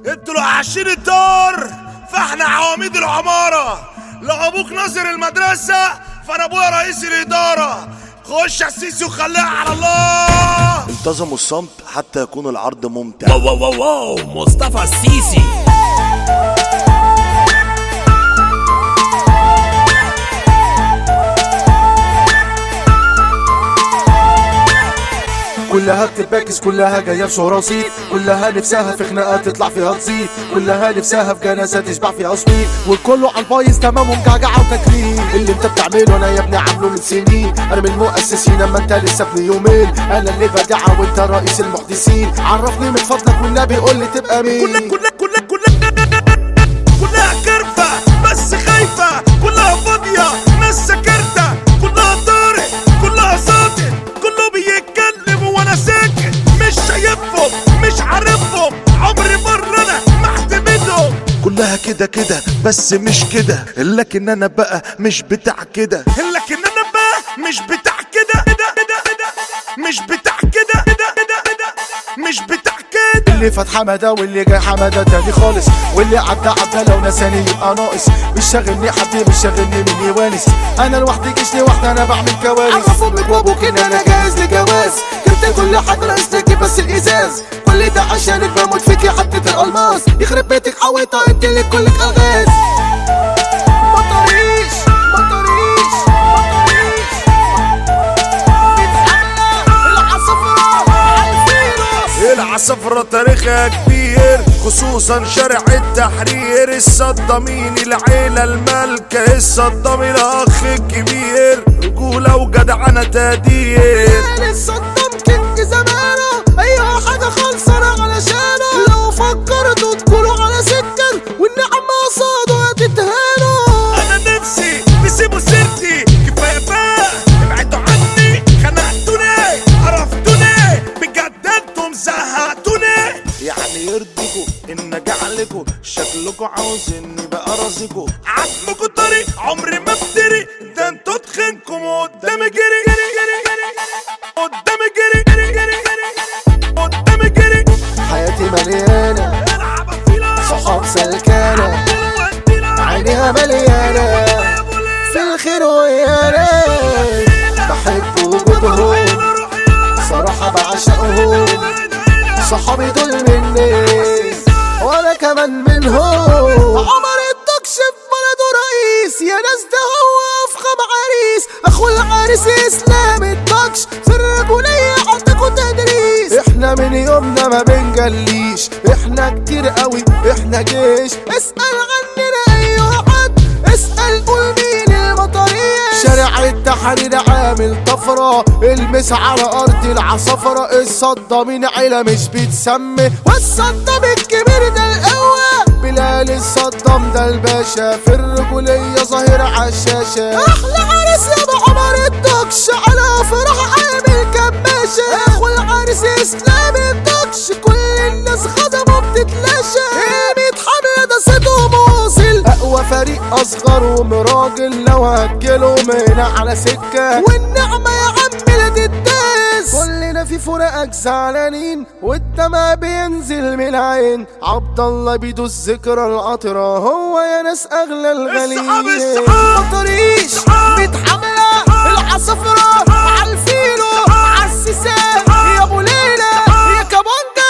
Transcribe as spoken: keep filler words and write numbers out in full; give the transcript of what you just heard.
انتوا لو عايشين الدار فاحنا عواميد العمارة، لو ابوك ناظر المدرسة فانا ابويا رئيس الادارة. خش السيسي وخليها على الله. انتظموا الصمت حتى يكون العرض ممتع. واو واو واو مصطفى السيسي. كلها بتتباكس، كلها جايه بشهرة وصيت، كلها نفسها في خناقات تطلع فيها تزيد، كلها نفسها في جنازة تشبع فيها صويت، والكله على البايظ تمام ومجعجعة وتكريم. اللي انت بتعمله انا يا ابني عامله من سنين، انا من المؤسسين اما انت لسه ابن يومين، انا اللي بدعها وانت رئيس المحدثين. عرفني من فضلك والنبي قول لي تبقى مين. كلها كلها كلها كلها كلها كرفة بس خايفة، كلها فاضية ناس سكرتة، كلها طارق كلها ساطر، كله بيتكلم وانا ساكت، مش شايفهم مش عارفهم، عمري مرة انا ما اعتمدهم. كلها كده كده بس مش كده، لكن انا بقى مش بتاع كده، لكن انا بقى مش بتاع كده كده كده كده، مش بتاع كده كده كده كده، مش بتاع كده. اللي فات حمادة واللي جاي حمادة تاني خالص، واللي عدى عدى لو نساني يبقى ناقص، مش شاغلني حد مش شاغلني مني وانس، انا لوحدي جيش لوحدي انا بعمل كوارث. عرف امك وابوك ان انا جاهز لجواز، جبت كل حاجة ناقصتك بس الازاز، كل ده عشانك بموت فيكي حطيت الالماس، يخرب بيتك حويطة انت اللي كلك الغاز. مطريش مطريش مطريش العصفرة تاريخها كبير، خصوصا شارع التحرير، الصدامين العيلة المالكة، الصدامي الأخ الكبير، رجولة وجدعنة تقدير. الصدام كينج زمانه، أيوة حاجة خلصانة علشانه، لو فكرتوا تقولوا على سكر والنعمة قصاده هتتهانوا. أنا نفسي تسيبوا سيرتي كفاية بقى، ابعدوا عني خنقتوني قرفتوني بجد انتم زهقتوني. يعني يرضيكوا ان اجعلكوا شكلكوا عاوز اني بقى رازقكوا، عزمكوا طريق عمري ما افتري، ده انتوا تخنكم قدامي جري جري جري جري قدامي جري جري جري جري قدامي جري. حياتي مليانة صحاب سلكانة، عينيها مليانة في الخير ويانا، بحب وجودهم صراحة بعشقهم، صحابي دول مني وانا كمان منهم. عمر الدكش في بلده رئيس، يا ناس ده هو افخم عريس، اخو العريس اسلام الدكش في الرجولية عندكوا تدريس. احنا من يومنا ما بنجليش، احنا كتير قوي احنا جيش، اسأل عننا اي حد، اسأل قول مين المطرية. شارع التحرير عامل طفرة، المس على ارض العصفرة، الصدامين عيلة مش بتسمي، والصدام الكبير ده القوة، بلال الصدام ده الباشا، في الرجولية ظاهر عالشاشة. احلى عريس يا ابو عمر الدكش، على فرح عامل كماشة، اخو العريس اسلام الدكش، كل الناس غضبه بتتلاشى، ميت حملة ده صيته موصل، اقوى فريق اصغر ومراجل، لو هتجيله هنا على سكة والنعمة يا عم لا تداس. كلنا في فراقك زعلانين والدمع بينزل من العين، عبد الله بيدوس ذكرى القطرة، هو يا ناس اغلى الغاليين. السحاب السحاب مطريش ميت حملة العصفرة عالفيلو عالسيسان، يا ابو ليلى يا كابونجا